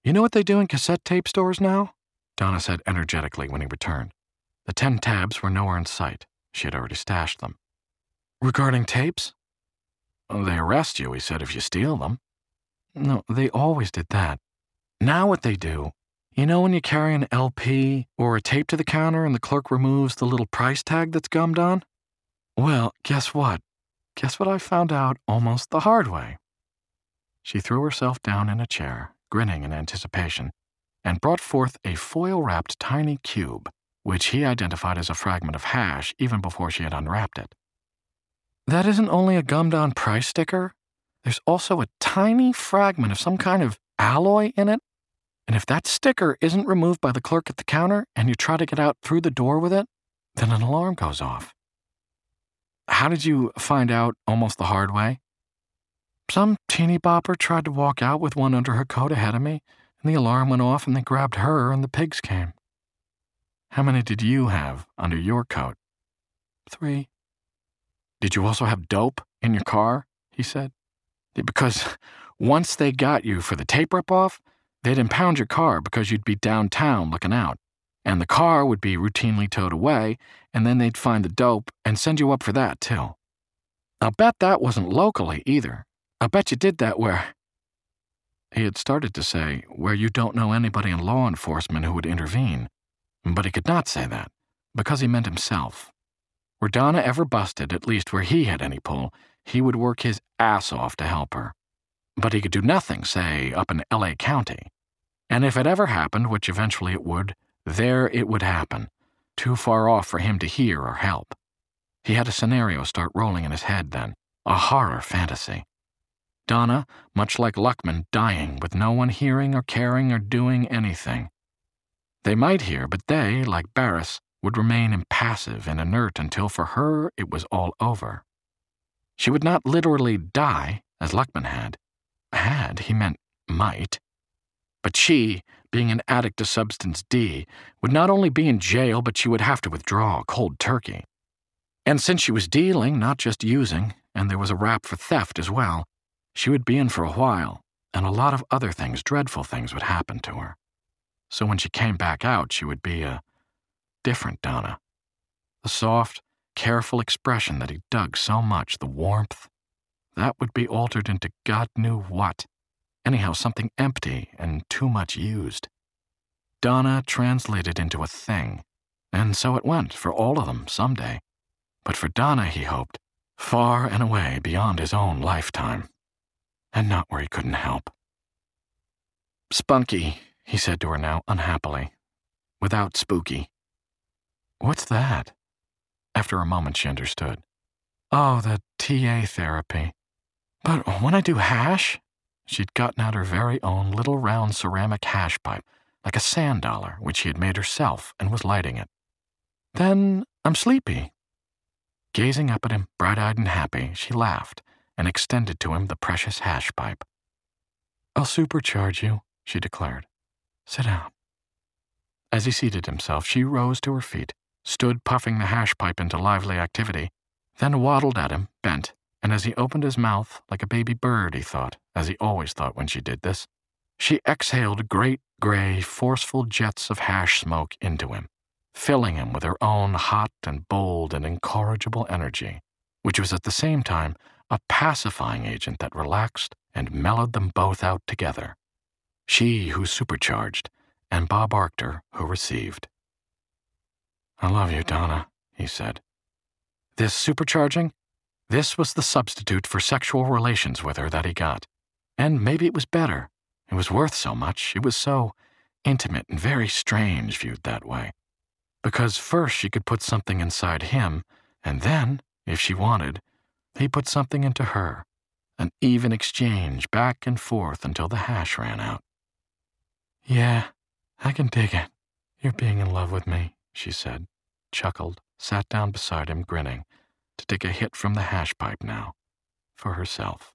You know what they do in cassette tape stores now? Donna said energetically when he returned. The 10 tabs were nowhere in sight. She had already stashed them. Regarding tapes? They arrest you, he said, if you steal them. No, they always did that. Now what they do, you know when you carry an LP or a tape to the counter and the clerk removes the little price tag that's gummed on? Well, guess what? Guess what I found out almost the hard way. She threw herself down in a chair, grinning in anticipation, and brought forth a foil-wrapped tiny cube, which he identified as a fragment of hash even before she had unwrapped it. That isn't only a gummed-on price sticker. There's also a tiny fragment of some kind of alloy in it, and if that sticker isn't removed by the clerk at the counter and you try to get out through the door with it, then an alarm goes off. How did you find out almost the hard way? Some teeny bopper tried to walk out with one under her coat ahead of me, and the alarm went off and they grabbed her and the pigs came. How many did you have under your coat? 3. Did you also have dope in your car? He said. Because once they got you for the tape rip-off, they'd impound your car because you'd be downtown looking out, and the car would be routinely towed away, and then they'd find the dope and send you up for that, too. I'll bet that wasn't locally, either. I'll bet you did that where... He had started to say, where you don't know anybody in law enforcement who would intervene, but he could not say that, because he meant himself. Were Donna ever busted, at least where he had any pull, he would work his ass off to help her. But he could do nothing, say, up in L.A. County. And if it ever happened, which eventually it would, there it would happen, too far off for him to hear or help. He had a scenario start rolling in his head then, a horror fantasy. Donna, much like Luckman, dying with no one hearing or caring or doing anything. They might hear, but they, like Barris, would remain impassive and inert until for her it was all over. She would not literally die, as Luckman had. Had, he meant might. But she, being an addict to substance D, would not only be in jail, but she would have to withdraw cold turkey. And since she was dealing, not just using, and there was a rap for theft as well, she would be in for a while, and a lot of other things, dreadful things, would happen to her. So when she came back out, she would be a different Donna. The soft, careful expression that he dug so much, the warmth, that would be altered into God knew what. Anyhow, something empty and too much used. Donna translated into a thing, and so it went for all of them someday. But for Donna, he hoped, far and away beyond his own lifetime, and not where he couldn't help. Spunky, he said to her now unhappily, without spooky. What's that? After a moment, she understood. Oh, the TA therapy. But when I do hash... She'd gotten out her very own little round ceramic hash pipe, like a sand dollar, which she had made herself and was lighting it. Then I'm sleepy. Gazing up at him, bright-eyed and happy, she laughed and extended to him the precious hash pipe. I'll supercharge you, she declared. Sit down. As he seated himself, she rose to her feet, stood puffing the hash pipe into lively activity, then waddled at him, bent, and as he opened his mouth, like a baby bird, he thought, as he always thought when she did this, she exhaled great, gray, forceful jets of hash smoke into him, filling him with her own hot and bold and incorrigible energy, which was at the same time a pacifying agent that relaxed and mellowed them both out together. She who supercharged, and Bob Arctor who received. I love you, Donna, he said. This supercharging? This was the substitute for sexual relations with her that he got. And maybe it was better. It was worth so much. It was so intimate and very strange viewed that way. Because first she could put something inside him, and then, if she wanted, he put something into her. An even exchange back and forth until the hash ran out. Yeah, I can dig it. You're being in love with me, she said, chuckled, sat down beside him grinning, to take a hit from the hash pipe now, for herself.